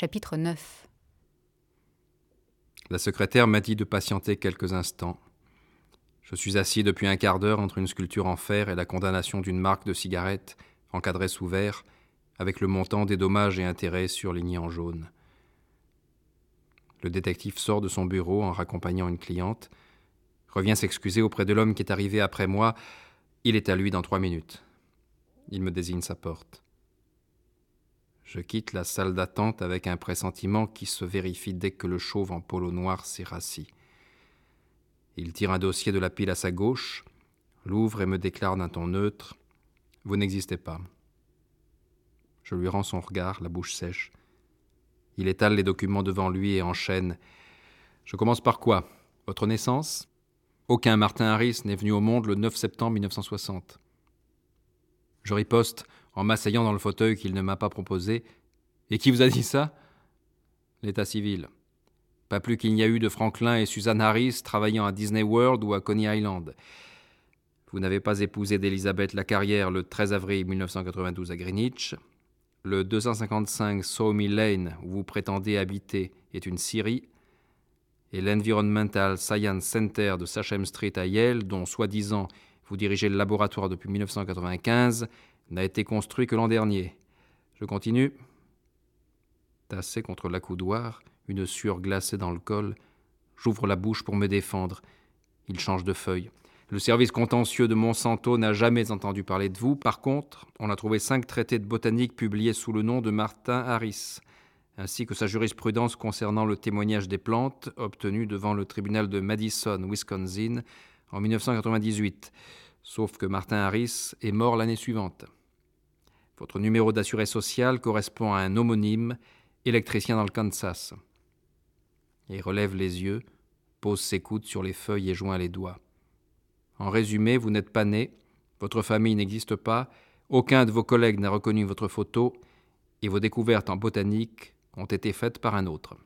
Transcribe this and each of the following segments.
Chapitre 9. La secrétaire m'a dit de patienter quelques instants. Je suis assis depuis un quart d'heure entre une sculpture en fer et la condamnation d'une marque de cigarette encadrée sous verre, avec le montant des dommages et intérêts surligné en jaune. Le détective sort de son bureau en raccompagnant une cliente, revient s'excuser auprès de l'homme qui est arrivé après moi. Il est à lui dans 3 minutes. Il me désigne sa porte. Je quitte la salle d'attente avec un pressentiment qui se vérifie dès que le chauve en polo noir s'est rassis. Il tire un dossier de la pile à sa gauche, l'ouvre et me déclare d'un ton neutre « Vous n'existez pas ». Je lui rends son regard, la bouche sèche. Il étale les documents devant lui et enchaîne « Je commence par quoi ? Votre naissance ? Aucun Martin Harris n'est venu au monde le 9 septembre 1960. » Je riposte en m'asseyant dans le fauteuil qu'il ne m'a pas proposé. « Et qui vous a dit ça ?» L'état civil. Pas plus qu'il n'y a eu de Franklin et Suzanne Harris travaillant à Disney World ou à Coney Island. Vous n'avez pas épousé d'Elizabeth Lacarrière le 13 avril 1992 à Greenwich. Le 255 Sawmill Lane, où vous prétendez habiter, est une scierie. Et l'Environmental Science Center de Sachem Street à Yale, dont soi-disant vous dirigez le laboratoire depuis 1995, n'a été construit que l'an dernier. Je continue. Tassé contre l'accoudoir, une sueur glacée dans le col, j'ouvre la bouche pour me défendre. Il change de feuille. Le service contentieux de Monsanto n'a jamais entendu parler de vous. Par contre, on a trouvé 5 traités de botanique publiés sous le nom de Martin Harris, ainsi que sa jurisprudence concernant le témoignage des plantes obtenu devant le tribunal de Madison, Wisconsin, en 1998, sauf que Martin Harris est mort l'année suivante. Votre numéro d'assuré social correspond à un homonyme, électricien dans le Kansas. Il relève les yeux, pose ses coudes sur les feuilles et joint les doigts. En résumé, vous n'êtes pas né, votre famille n'existe pas, aucun de vos collègues n'a reconnu votre photo et vos découvertes en botanique ont été faites par un autre.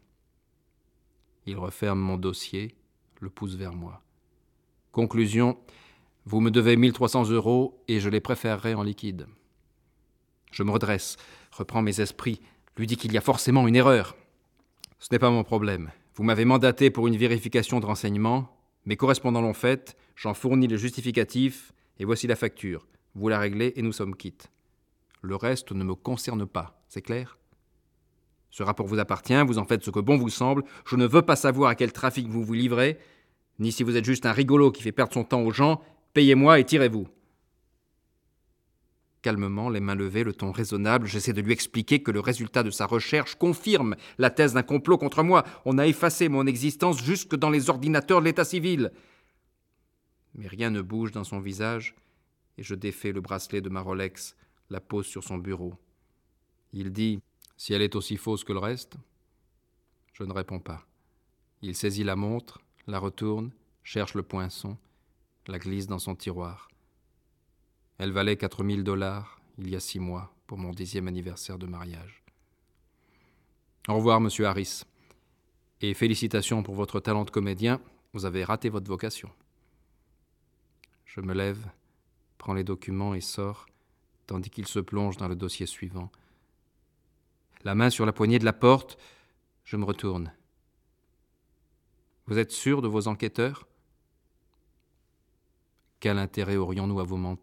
Il referme mon dossier, le pousse vers moi. Conclusion, vous me devez 1 300 € et je les préférerais en liquide. Je me redresse, reprends mes esprits, lui dis qu'il y a forcément une erreur. Ce n'est pas mon problème. Vous m'avez mandaté pour une vérification de renseignements. Mes correspondants l'ont faite, j'en fournis le justificatif et voici la facture. Vous la réglez et nous sommes quittes. Le reste ne me concerne pas, c'est clair ? Ce rapport vous appartient, vous en faites ce que bon vous semble. Je ne veux pas savoir à quel trafic vous vous livrez, ni si vous êtes juste un rigolo qui fait perdre son temps aux gens. Payez-moi et tirez-vous. Calmement, les mains levées, le ton raisonnable, j'essaie de lui expliquer que le résultat de sa recherche confirme la thèse d'un complot contre moi. On a effacé mon existence jusque dans les ordinateurs de l'état civil. Mais rien ne bouge dans son visage et je défais le bracelet de ma Rolex, la pose sur son bureau. Il dit « Si elle est aussi fausse que le reste ?» Je ne réponds pas. Il saisit la montre, la retourne, cherche le poinçon, la glisse dans son tiroir. Elle valait 4 000 $ il y a 6 mois pour mon 10e anniversaire de mariage. Au revoir, monsieur Harris. Et félicitations pour votre talent de comédien, vous avez raté votre vocation. Je me lève, prends les documents et sors, tandis qu'il se plonge dans le dossier suivant. La main sur la poignée de la porte, je me retourne. Vous êtes sûr de vos enquêteurs ? Quel intérêt aurions-nous à vous mentir ?